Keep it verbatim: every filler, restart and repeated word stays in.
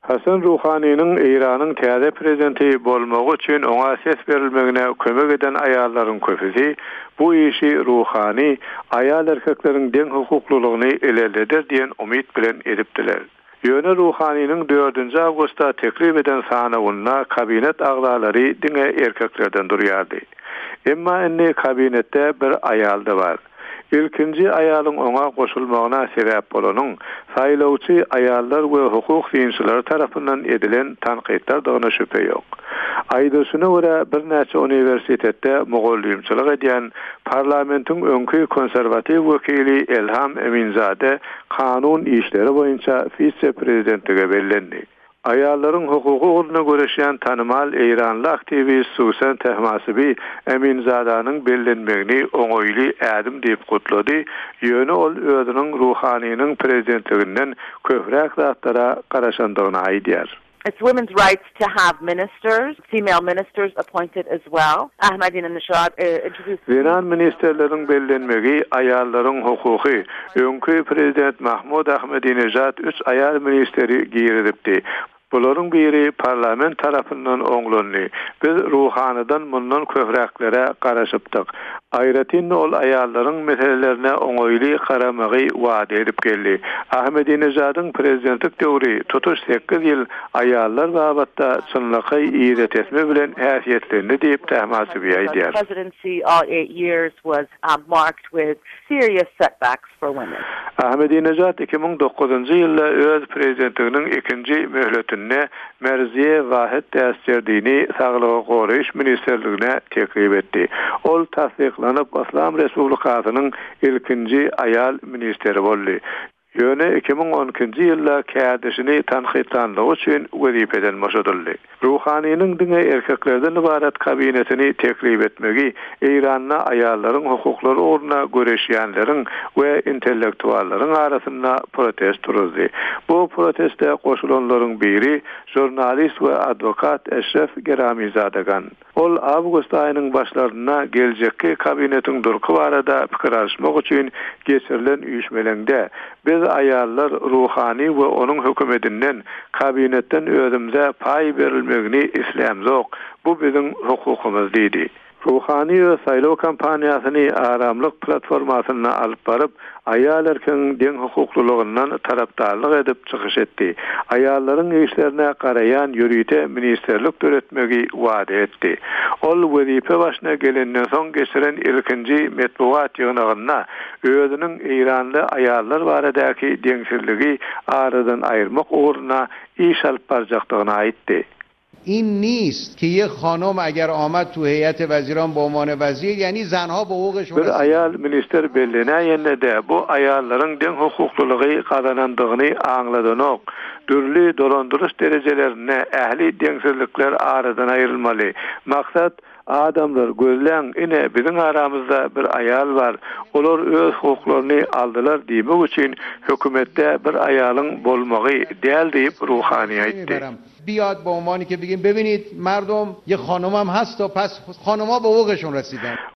Hasan Ruhani'nin İran'ın täze prezidenti bolmagy üçin oňa ses berilmegine kömek eden aýallaryň köpüsi bu işi Ruhani aýal erkekleriň deň hukuklulygyny eleleder diýen umyt bilen edipdiler. Ýöne Ruhani'nin dördünji awgustda teklip eden sanawyna kabinet agzalary diňe erkeklerden durýardy. Emma indi kabinetde bir aýal da bar. İlkinji aýalyň oňa goşulmagyna sebäp bolanyň saýlawçy aýallar we hukuk diýençiler tarapyndan edilen tanqidler dogna şüphe ýok. Aýdyşyna görä bir näçe uniwersitetde mugallymçylyk edýän parlamentiň öňkü konserwatiw wekili Elham Eminzade kanun işleri boýunça vice-prezidentligi bellendi. Aýallaryň hukuky ugruna göreşýän tanymal İranly aktivist Susan Tehmasibi Eminzadanyň bellenmegini oňoýly ädim diýip gutlady. Ýöne ol özüniň Ruhani'niň prezidentliginden köprek zatlara garaşandygyny aýdýar. It's women's rights to have ministers, female ministers appointed as well. Ahmadinejad uh, introduced Iran ministerleriň bellenmegi aýallaryň hukuky. Öňkü prezident Mahmud Ahmadinejad üç aýal ministeri giýirdipdi. Bularyň biri parlament tarapyndan oňlandy. Biz Ruhanydan mundan köpräklere garaşypdyk. Aýratyn ol aýallaryň meselelerine oňoýly garamagy wada edip geldi. Ahmedinejadyň prezidentlik döwri tutuş sekiz ýyl aýallar babatda çynlygy iýret etme bilen häsiýetlerini diýip Tehmasibi aýdýar. The presidency all eight years was um, marked with serious setbacks for women. Ahmedinejad iki min dokuzunji ýylda öz prezidentliginiň ikinji möhletine Merziye Wahid täsirdiğini Saglygy goraýyş ministerligine teklip etdi. Ol tasdiklanyp Islam Respublikasynyň ilkinji aýal ministeri boldy. Ýöne iki min on ikinji ýylda kädişini tanqidlandygy üçin wezipeden boşadyldy. Ruhani'niň diňe erkeklerden ibaret kabinetini teklip etmegi İran'na aýallaryň hukuklary ugruna göreşýänleriň we intellektuallaryň arasynda protest turuzdy. Bu proteste goşulanlaryň biri jurnalist we advokat Eşref Geramizadegan. Ol awgust aýynyň başlaryna geljekki kabinetiň durky barada pikir alşmak üçin geçirilen üýüşmeleňde biz aýallar Ruhani we onuň hökümetinden kabinetden özümüze pay berilmegini islämzok. Bu biziň hukukumyz diýdi. Ruhani we saýlaw kampaniýasyny aramlyk platformasyna alyp baryp, aýal erkegiň deň hukuklulygyndan tarapdarlyk edip çykyş etdi. Aýallaryň işlerine garaýan ýürüýte ministerlik töretmegi wada etdi. Ol wezipe başyna gelenden soň geçiren ilkinji medeniýet ýygnagyna özüniň İranly aýallar baradaky deňsizligi aradan aýyrmak ugruna iş alyp barjakdygyny aýtdy. این نیست که یک خانم اگر آمد تو هیئت وزیران به عنوان وزیر یعنی زنها به حقوقشون bir ayal minister bellenäýende de bu aýallaryň deň hukuklulygy kazanandygyny aňladanyk. Dürli dolandyrış derejelerine ähli deňsizlikler aradan aýrylmaly. Maksat adamlar gözleň ine biziň aramyzda bir aýal bar. Olar öz hukuklaryny aldylar diýmek üçin hökümetde bir aýalyň bolmagy däl diýip Ruhani aýtdy. بیاد به عنوانی که بگیم ببینید مردم یه خانم هم هست و پس خانم‌ها به حقوقشون رسیدن.